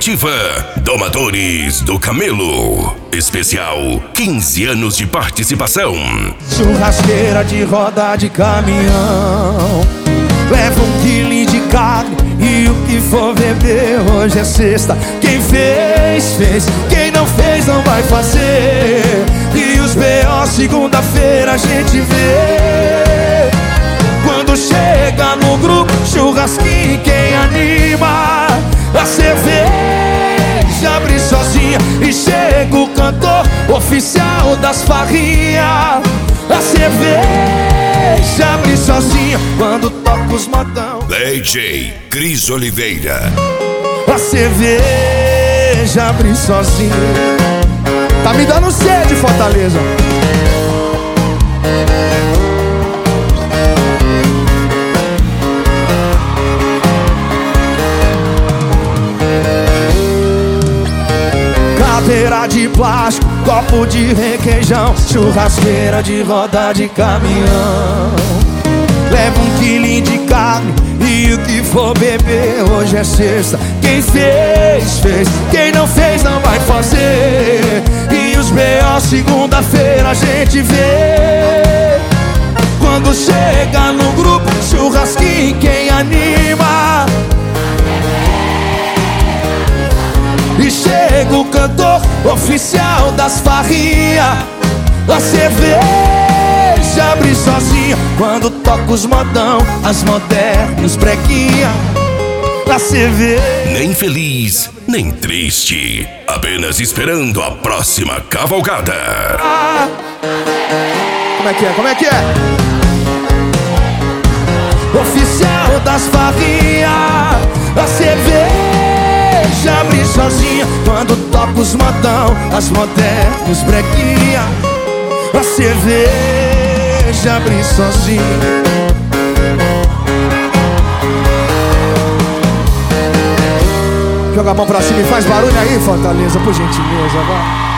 Comitiva Domadores do Camelo. Especial 15 anos de participação. Churrasqueira de roda de caminhão, leva 1 quilo de carne e o que for beber. Hoje é sexta, quem fez, fez. Quem não fez, não vai fazer. E os B.O. segunda-feira a gente vê. Quando chega no grupo, churrasquinho, quem anima? A cerveja abre sozinha e chega o cantor oficial das farrinhas. A cerveja abre sozinha quando toca os modão. DJ Cris Oliveira. A cerveja abre sozinha. Tá me dando sede, Fortaleza. Cadeira de plástico, copo de requeijão, churrasqueira de roda de caminhão. Leva 1 quilo de carne e o que for beber. Hoje é sexta, quem fez, fez. Quem não fez, não vai fazer. E os B.O. segunda-feira a gente vê. Quando chega no grupo, churrasquinho, quem anima? E chega o cantor oficial das farrinhas. A cerveja abre sozinha quando toca os modão, as modernas brequinha. A cerveja nem feliz, nem triste, apenas esperando a próxima cavalgada. Como é que é? Como é que é? Oficial das farrinhas. A cerveja abre sozinha quando toca os modão, as modernas brequinha. A cerveja abre sozinha. Joga a mão pra cima e faz barulho aí, Fortaleza, por gentileza, vai.